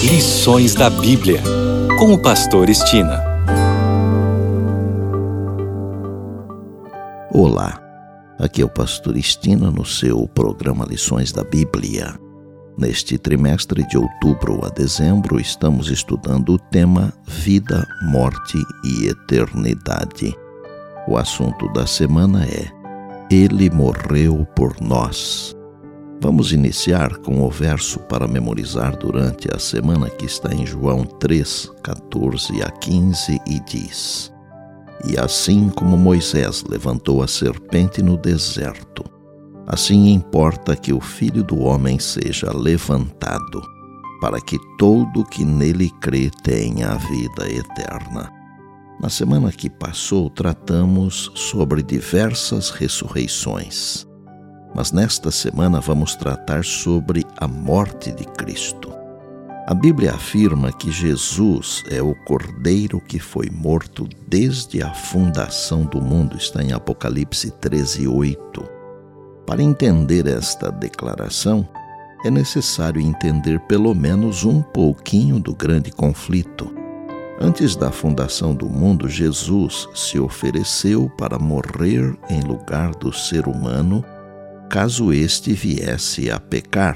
Lições da Bíblia, com o pastor Estina. Olá, aqui é o pastor Estina no seu programa Lições da Bíblia. Neste trimestre de outubro a dezembro estamos estudando o tema Vida, Morte e Eternidade. O assunto da semana é Ele morreu por nós. Vamos iniciar com o verso para memorizar durante a semana que está em João 3, 14 a 15 e diz: E assim como Moisés levantou a serpente no deserto, assim importa que o Filho do Homem seja levantado, para que todo que nele crê tenha a vida eterna. Na semana que passou, tratamos sobre diversas ressurreições. Mas nesta semana vamos tratar sobre a morte de Cristo. A Bíblia afirma que Jesus é o Cordeiro que foi morto desde a fundação do mundo. Está em Apocalipse 13:8. Para entender esta declaração, é necessário entender pelo menos um pouquinho do grande conflito. Antes da fundação do mundo, Jesus se ofereceu para morrer em lugar do ser humano, caso este viesse a pecar.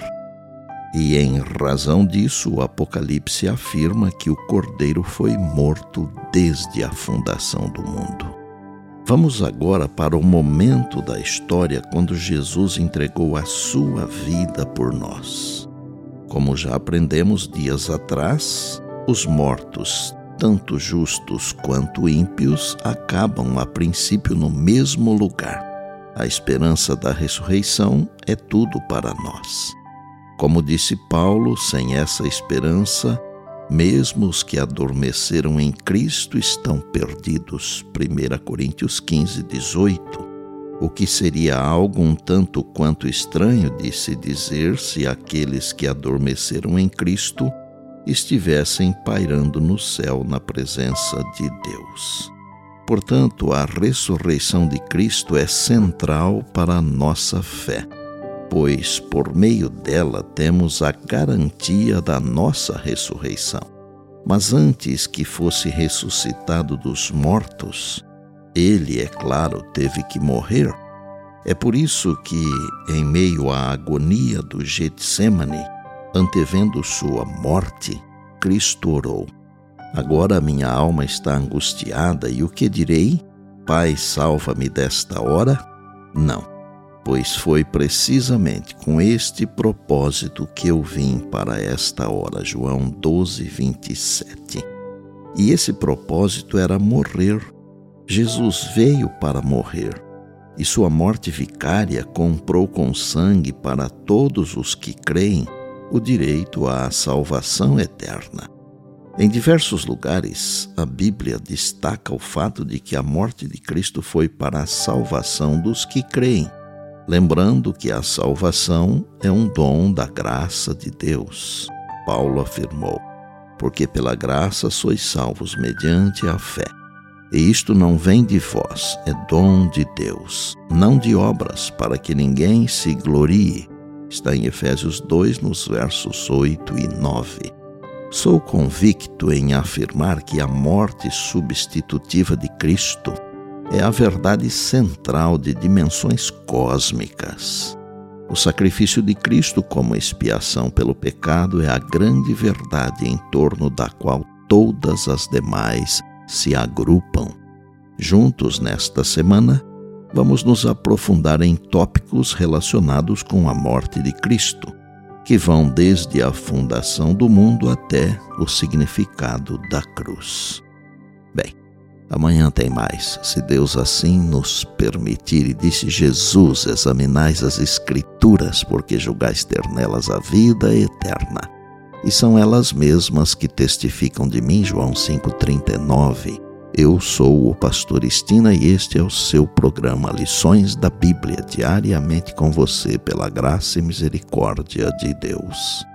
E em razão disso, o Apocalipse afirma que o Cordeiro foi morto desde a fundação do mundo. Vamos agora para o momento da história quando Jesus entregou a sua vida por nós. Como já aprendemos dias atrás, os mortos, tanto justos quanto ímpios, acabam a princípio no mesmo lugar. A esperança da ressurreição é tudo para nós. Como disse Paulo, sem essa esperança, mesmo os que adormeceram em Cristo estão perdidos. 1 Coríntios 15:18. O que seria algo um tanto quanto estranho de se dizer se aqueles que adormeceram em Cristo estivessem pairando no céu na presença de Deus. Portanto, a ressurreição de Cristo é central para a nossa fé, pois por meio dela temos a garantia da nossa ressurreição. Mas antes que fosse ressuscitado dos mortos, ele, é claro, teve que morrer. É por isso que, em meio à agonia do Getsêmani, antevendo sua morte, Cristo orou: Agora minha alma está angustiada, e o que direi? Pai, salva-me desta hora? Não, pois foi precisamente com este propósito que eu vim para esta hora. João 12:27. E esse propósito era morrer. Jesus veio para morrer, e sua morte vicária comprou com sangue para todos os que creem o direito à salvação eterna. Em diversos lugares, a Bíblia destaca o fato de que a morte de Cristo foi para a salvação dos que creem, lembrando que a salvação é um dom da graça de Deus. Paulo afirmou: Porque pela graça sois salvos mediante a fé. E isto não vem de vós, é dom de Deus, não de obras, para que ninguém se glorie. Está em Efésios 2, nos versos 8 e 9. Sou convicto em afirmar que a morte substitutiva de Cristo é a verdade central de dimensões cósmicas. O sacrifício de Cristo como expiação pelo pecado é a grande verdade em torno da qual todas as demais se agrupam. Juntos, nesta semana, vamos nos aprofundar em tópicos relacionados com a morte de Cristo, que vão desde a fundação do mundo até o significado da cruz. Bem, amanhã tem mais, se Deus assim nos permitir. E disse Jesus: Examinais as Escrituras, porque julgais ter nelas a vida eterna, e são elas mesmas que testificam de mim. João 5:39. Eu sou o pastor Estina e este é o seu programa Lições da Bíblia, diariamente com você, pela graça e misericórdia de Deus.